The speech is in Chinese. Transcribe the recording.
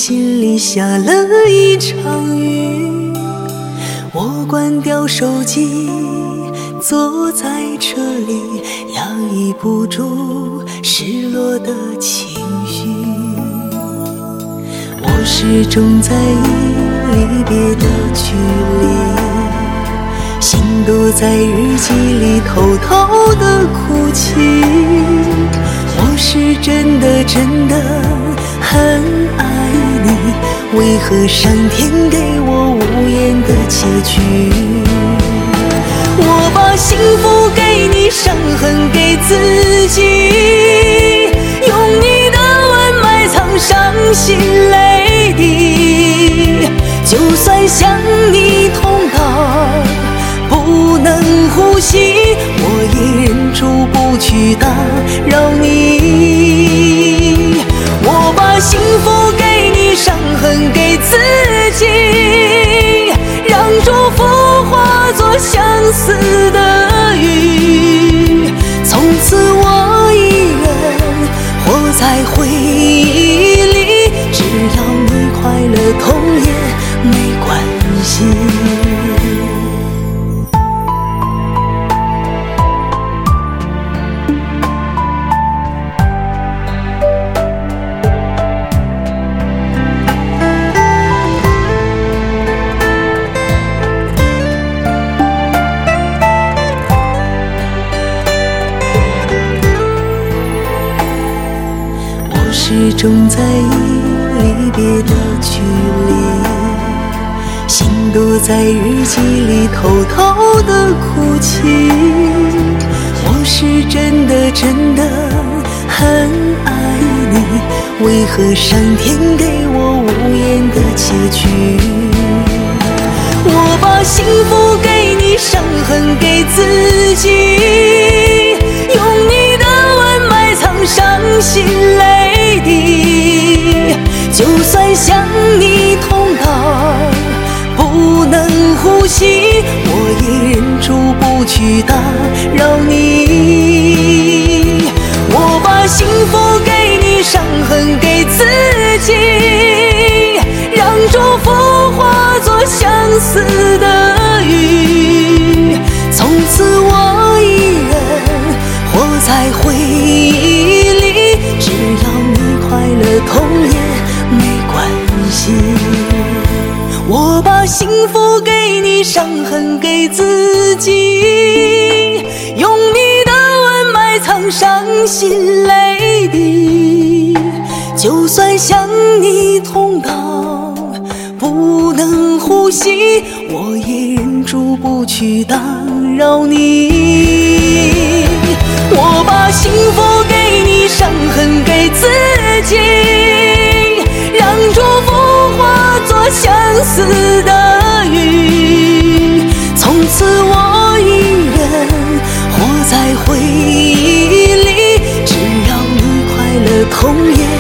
心里下了一场雨，我关掉手机，坐在车里，压抑不住失落的情绪。我始终在意离别的距离，心都在日记里偷偷的哭泣。我是真的很爱你，为何上天给我无言的结局？我把幸福给你，伤痕给自己，用你的吻埋藏伤心泪滴。就算想你痛到不能呼吸，我也忍住不去打扰你。我把幸福给你，伤痕给自己，让祝福化作相思的雨。从此我一人活在回忆里，只要你快乐痛也没关系。始终在意离别的距离，心都在日记里偷偷的哭泣。我是真的很爱你，为何上天给我无言的结局？我把幸福给你，伤痕给自己，用你的吻埋藏伤心泪滴。就算想你痛到不能呼吸，我也忍住不去打扰你。我把幸福给你，伤痕给自己，让祝福化作相思的雨。从此我一人活在回忆里，只要你快乐痛也没关系。我把幸福给你，伤痕给自己，用你的吻埋藏伤心泪滴。就算想你痛到不能呼吸，我也忍住不去打扰你。我把幸福给你，伤痕给自己，让祝福化作相思的雨。从此我一人活在回忆里，只要你快乐痛也